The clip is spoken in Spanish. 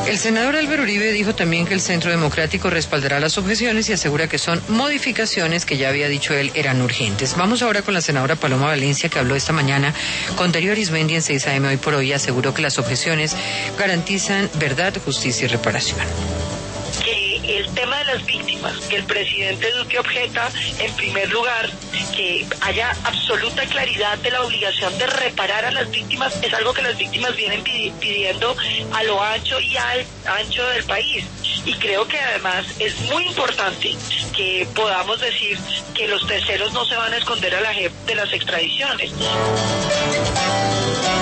El senador Álvaro Uribe dijo también que el Centro Democrático respaldará las objeciones y asegura que son modificaciones que ya había dicho él eran urgentes. Vamos ahora con la senadora Paloma Valencia, que habló esta mañana con Darío Arizmendi en 6 AM Hoy por Hoy, y aseguró que las objeciones garantizan verdad, justicia y reparación. Que el tema de las víctimas, que el presidente Duque objeta, en primer lugar, que haya absoluta claridad de la obligación de reparar a las víctimas, es algo que las víctimas vienen pidiendo a lo ancho y ancho del país. Y creo que además es muy importante que podamos decir que los terceros no se van a esconder a la JEP de las extradiciones.